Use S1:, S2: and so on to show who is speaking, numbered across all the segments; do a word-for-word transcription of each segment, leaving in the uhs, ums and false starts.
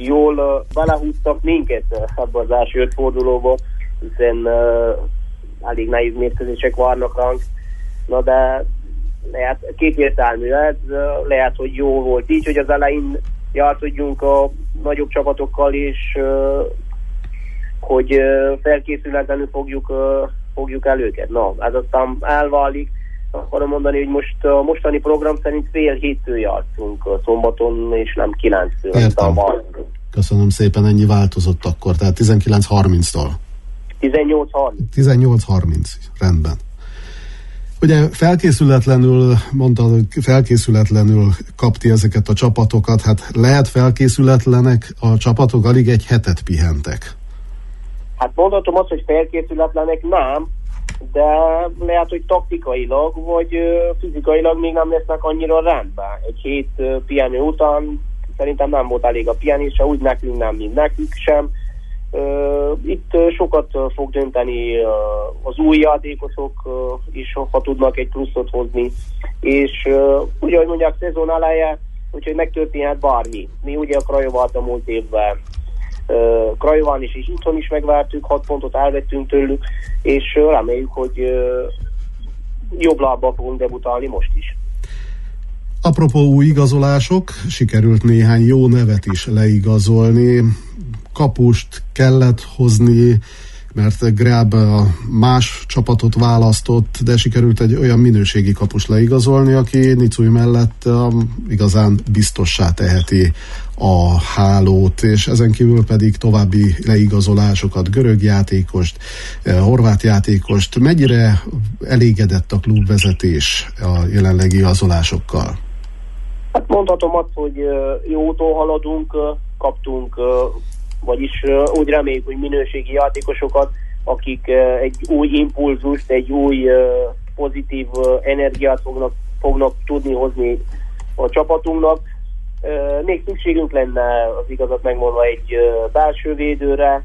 S1: jól belehúztak minket ebbe az első öt fordulóba, hiszen uh, elég nehéz mérkőzések várnak ránk. Na de lehet, kétértelmű lehet, lehet, hogy jó volt így, hogy az elején jártodjunk a nagyobb csapatokkal, és uh, hogy uh, felkészületlenül fogjuk, uh, fogjuk el őket. Na, ez aztán elválik. Akarom mondani, hogy most a mostani program szerint fél héttől játszunk szombaton, és nem kilenctől.
S2: Értem. Köszönöm szépen, ennyi változott akkor, tehát tizenkilenc harminctól.
S1: tizennyolc harminc.
S2: tizennyolc harminc, rendben. Ugye felkészületlenül, mondtad, hogy felkészületlenül kapti ezeket a csapatokat, hát lehet felkészületlenek a csapatok, alig egy hetet pihentek.
S1: Hát mondhatom azt, hogy felkészületlenek nem, de lehet, hogy taktikailag, vagy fizikailag még nem lesznek annyira rendben. Egy hét pihenő után szerintem nem volt elég a pihenés, se úgy nekünk nem, mint nekük sem. Itt sokat fog dönteni az új játékosok is, ha tudnak egy pluszot hozni, és ugye, hogy mondják, szezon eleje, úgyhogy megtörténhet bármi. Mi ugye a Craiovát a múlt évben Craiován is, és itthon is megvártuk, hat pontot elvettünk tőlük, és reméljük, hogy jobb lábbal fogunk debutálni most is.
S2: Apropó új igazolások, sikerült néhány jó nevet is leigazolni. Kapust kellett hozni, mert Grab más csapatot választott, de sikerült egy olyan minőségi kapust leigazolni, aki Nicui mellett um, igazán biztossá teheti a hálót, és ezen kívül pedig további leigazolásokat, görög játékost, horvát játékost. Mennyire elégedett a klubvezetés a jelenlegi igazolásokkal?
S1: Hát mondhatom azt, hogy jó úton haladunk, kaptunk, vagyis úgy reméljük, hogy minőségi játékosokat, akik egy új impulzust, egy új pozitív energiát fognak, fognak tudni hozni a csapatunknak. Még szükségünk lenne, az igazat megmondva, egy belső védőre,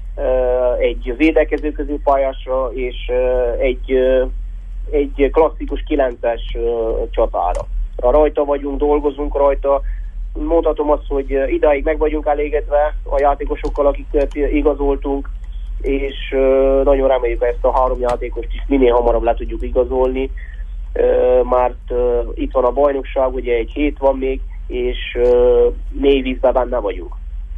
S1: egy védekező középpályásra és egy, egy klasszikus kilences csatára. Rajta vagyunk, dolgozunk rajta. Mondhatom azt, hogy idáig meg vagyunk elégedve a játékosokkal, akiket igazoltunk, és nagyon reméljük, hogy ezt a három játékost is minél hamarabb le tudjuk igazolni, mert itt van a bajnokság, ugye egy hét van még, és mély vízben benne vagyunk.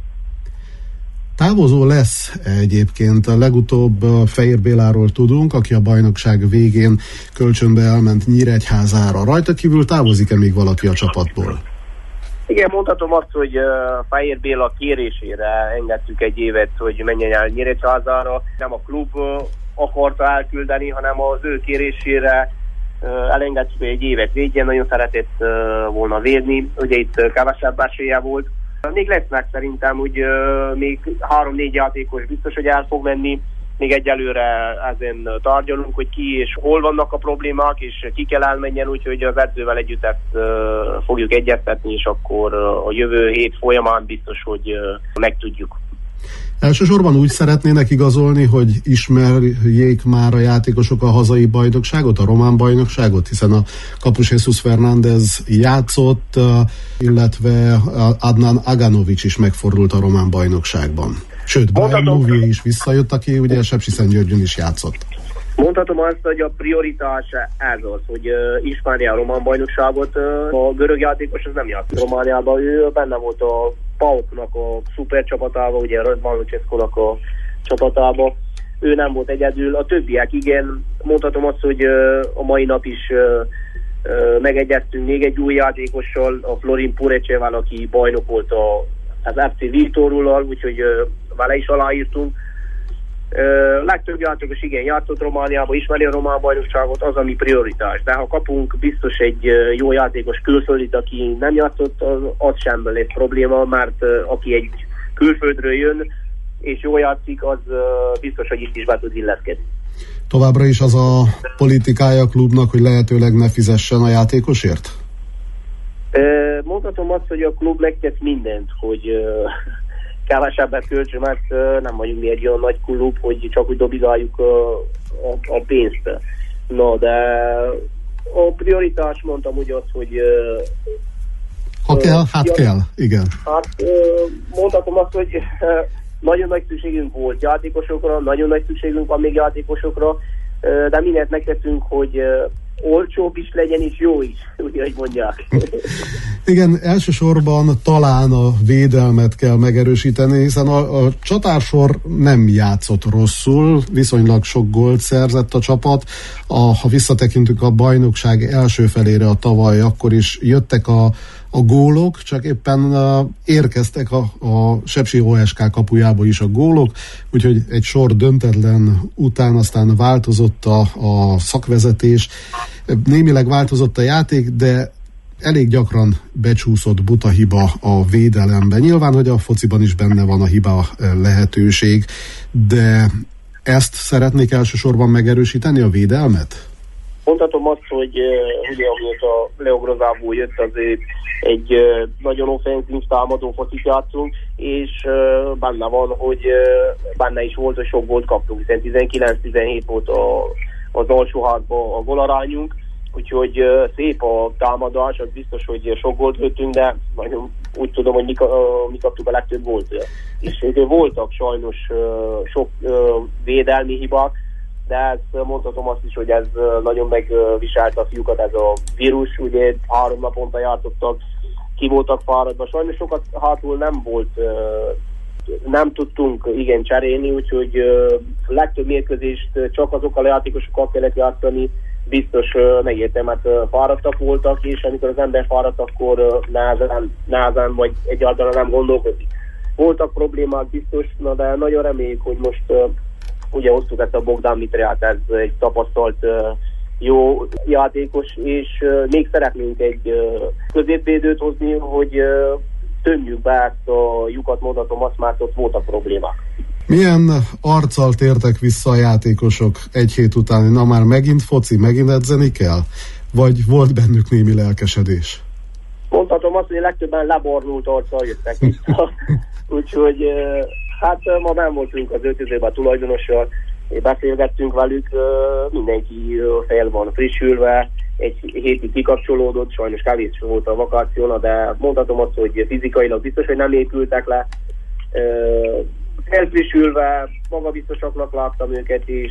S2: Távozó lesz egyébként, a legutóbb Fejér Béláról tudunk, aki a bajnokság végén kölcsönbe elment Nyíregyházára. Rajta kívül távozik-e még valaki a csapatból?
S1: Igen, mondhatom azt, hogy Fejér Béla kérésére engedtük egy évet, hogy menjen el Nyíregyházára. Nem a klub akarta elküldeni, hanem az ő kérésére elengedtük, hogy egy évet védjen, nagyon szeretett volna védni. Ugye itt kevesebb esélye volt. Még lesznek szerintem, hogy még három-négy játékos biztos, hogy el fog menni. Még egyelőre ezen tárgyalunk, hogy ki és hol vannak a problémák, és ki kell elmenjen, úgyhogy az edzővel együtt ezt uh, fogjuk egyeztetni, és akkor uh, a jövő hét folyamán biztos, hogy uh, megtudjuk.
S2: Elsősorban úgy szeretnének igazolni, hogy ismerjék már a játékosok a hazai bajnokságot, a román bajnokságot, hiszen a kapus Jesus Fernández játszott, illetve Adnan Aganovics is megfordult a román bajnokságban. Sőt, Bajer Louvier is visszajött, aki ugye Sepsiszentgyörgyön is játszott.
S1: Mondhatom azt, hogy a prioritás ez az, hogy uh, ismerje a román bajnokságot. Uh, a görög játékos az nem játszott Romániában, ő benne volt a PAOK-nak a szuper csapatában, ugye a Radvan Lucescu-nak a csapatában. Ő nem volt egyedül, a többiek igen. Mondhatom azt, hogy uh, a mai nap is uh, uh, megegyeztünk még egy új játékossal, a Florin Purecsével, aki bajnok volt a, az ef cé Vitorul-al, úgyhogy uh, vele is aláírtunk. Uh, legtöbb játékos igen játszott Romániába, ismeri a román bajnokságot, az ami prioritás. De ha kapunk biztos egy uh, jó játékos külföldit, aki nem játszott, az, az sem lesz probléma, mert uh, aki egy külföldről jön és jól játszik, az uh, biztos, hogy itt is be tud illeszkedni.
S2: Továbbra is az a politikája a klubnak, hogy lehetőleg ne fizessen a játékosért?
S1: Uh, mondhatom azt, hogy a klub megtesz mindent, hogy uh, kevesebbet költsön, mert uh, nem vagyunk mi egy olyan nagy klub, hogy csak úgy dobigáljuk uh, a, a pénzt. No, de a prioritás mondtam úgy az, hogy uh,
S2: ha kell, hát ja, kell, igen.
S1: Hát uh, mondhatom mondhatom azt, hogy nagyon nagy szükségünk volt játékosokra, nagyon nagy szükségünk van még játékosokra, de mindent megtettünk, hogy olcsóbb is legyen, és jó is, úgy, hogy mondják.
S2: Igen, elsősorban talán a védelmet kell megerősíteni, hiszen a, a csatársor nem játszott rosszul, viszonylag sok gólt szerzett a csapat. A, ha visszatekintünk a bajnokság első felére a tavaly, akkor is jöttek a, a gólok, csak éppen uh, érkeztek a, a Sepsi o es ká kapujába is a gólok, úgyhogy egy sor döntetlen után aztán változott a, a szakvezetés, némileg változott a játék, de elég gyakran becsúszott buta hiba a védelemben. Nyilván, hogy a fociban is benne van a hiba lehetőség, de ezt szeretnék elsősorban megerősíteni, a védelmet?
S1: Mondhatom azt, hogy ugye amióta Leo Grozából jött, azért egy nagyon offenzív támadó focit játszunk, és benne van, hogy benne is volt, hogy sok gólt kaptunk, hiszen tizenkilenc tizenhét volt a, az alsó hátban a gólarányunk, úgyhogy szép a támadás, az biztos, hogy sok gólt lőttünk, de nagyon úgy tudom, hogy mi, mi kaptuk a legtöbb gólt. És voltak sajnos sok védelmi hibák, de ezt mondhatom azt is, hogy ez nagyon megviselte a fiúkat, ez a vírus, ugye három naponta játszottak, ki voltak fáradva, sajnos sokat hátul nem volt, nem tudtunk igen cserélni, úgyhogy legtöbb mérkőzést csak azokkal a játékosokkal kellett játszani, biztos megértem, mert fáradtak voltak, és amikor az ember fáradt, akkor nehezen, nehezen vagy egyáltalán nem gondolkozik. Voltak problémák biztos, na de nagyon reméljük, hogy most ugye hoztuk ezt a Bogdán Mitriát, ez egy tapasztalt jó játékos, és még szeretnénk egy középvédőt hozni, hogy tömjük be ezt a lyukat, mondhatom azt, már ott voltak problémák.
S2: Milyen arccal tértek vissza a játékosok egy hét után? Na már megint foci, megint edzeni kell? Vagy volt bennük némi lelkesedés?
S1: Mondhatom azt, hogy legtöbben leborult arccal jöttek vissza. Úgyhogy hát ma nem voltunk az öltözőben a tulajdonossal, beszélgettünk velük, mindenki fel van frissülve, egy hétig kikapcsolódott, sajnos kevés volt a vakáció, de mondhatom azt, hogy fizikailag biztos, hogy nem épültek le, felfrissülve, magabiztosaknak láttam őket, és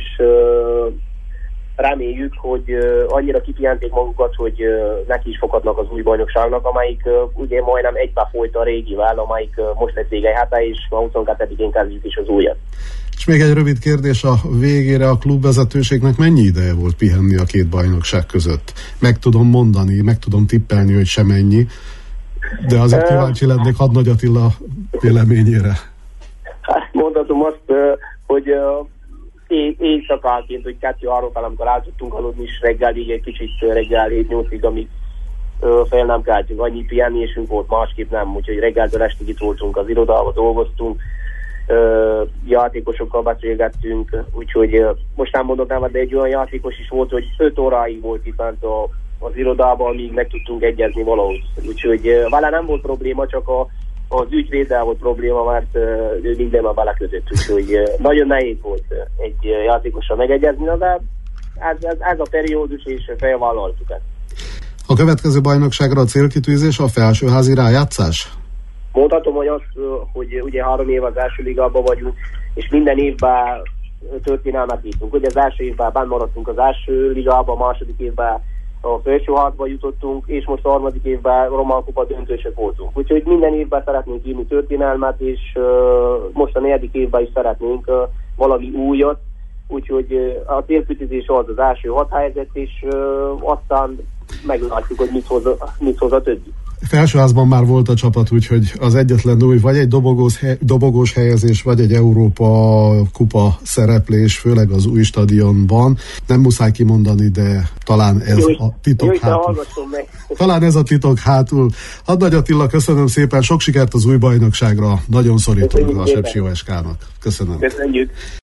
S1: reméljük, hogy annyira kipihenték magukat, hogy neki is fogadnak az új bajnokságnak, amelyik ugye majdnem egybe folyt a régivel, amelyik most lesz vége hete, és ma huszonkettedikén kezdjük is az újat.
S2: És még egy rövid kérdés a végére, a klubvezetőségnek mennyi ideje volt pihenni a két bajnokság között? Meg tudom mondani, meg tudom tippelni, hogy semennyi, de azért kíváncsi lennék Hadnagy Attila véleményére.
S1: Hát mondhatom azt, hogy éjszakánként, hogy kettő-három fel, amikor el tudtunk aludni, és reggelig egy kicsit reggel hét-nyolcig, amíg fel nem keltünk, annyi pihenésünk volt, másképp nem, úgyhogy reggeltől estig itt voltunk az irodában, dolgoztunk, játékosokkal beszélgettünk, úgyhogy most nem mondok nem, de egy olyan játékos is volt, hogy öt óráig volt itt bent az irodában, amíg meg tudtunk egyezni valahogy. Úgyhogy vele nem volt probléma, csak a az ügyvéddel volt probléma, mert ő mindenben belekötött, úgyhogy nagyon nehéz volt egy játékossal megegyezni, de ez, ez, ez a periódus, és felvállaltuk ezt.
S2: A következő bajnokságra a célkitűzés a felsőházi rájátszás?
S1: Mondhatom, hogy azt, hogy ugye három év az első ligában vagyunk, és minden évben történelmet írtunk. Ugye az első évben benn maradtunk az első ligában, a második évben a felsőházba jutottunk, és most a harmadik évben Román Kupa döntősök voltunk. Úgyhogy minden évben szeretnénk írni történelmet, és uh, most a negyedik évben is szeretnénk uh, valami újat. Úgyhogy uh, a célkitűzés az az első hat helyzet, és uh, aztán meglátjuk, hogy mit hoz, mit hoz a többi.
S2: Felsőházban már volt a csapat, úgyhogy az egyetlen új, vagy egy dobogós, hely, dobogós helyezés, vagy egy Európa kupa szereplés, főleg az új stadionban. Nem muszáj kimondani, de talán ez jó, a titok jó, hátul. Talán ez a titok hátul. Hadnagy Attila, köszönöm szépen, sok sikert az új bajnokságra. Nagyon szorítunk a Sepsi o es ká-nak. Köszönöm.
S1: Köszönjük.